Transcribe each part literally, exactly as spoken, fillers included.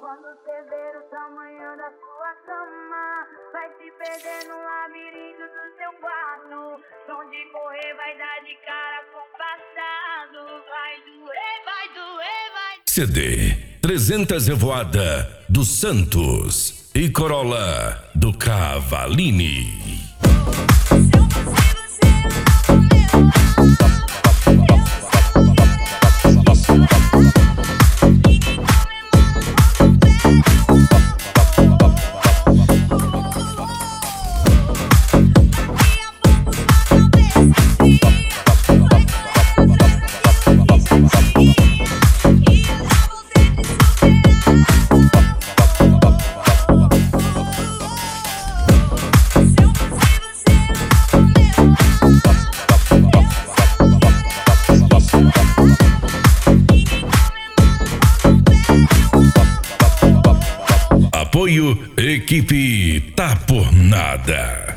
Quando você ver o tamanho da sua cama, vai se perder no labirinto do seu quarto. Onde correr vai dar de cara com o passado. Vai doer, vai doer, vai doer. C D trezentos Revoada do Santos e Corolla do Cavalini. Apoio Equipe Tá Por Nada.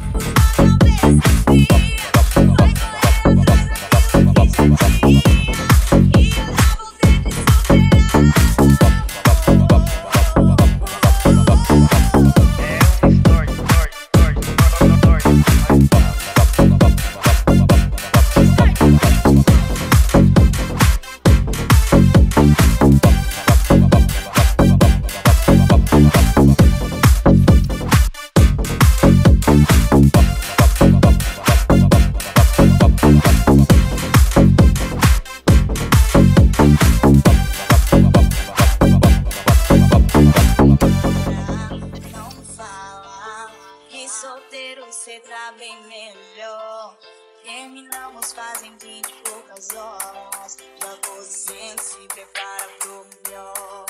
Solteiro cê tá bem melhor. Terminamos fazem vinte e poucas horas. Já você se prepara pro melhor.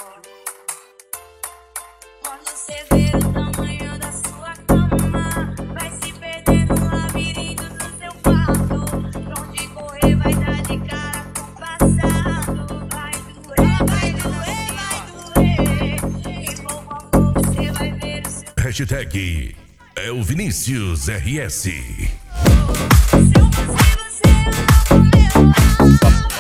Quando você ver o tamanho da sua cama, vai se perder no labirinto do seu quarto. Onde correr vai dar de cara com o passado. Vai doer, vai doer, vai doer. E pouco a pouco você vai ver o seu. Hashtag é o Vinícius R S. Se eu fosse você, eu não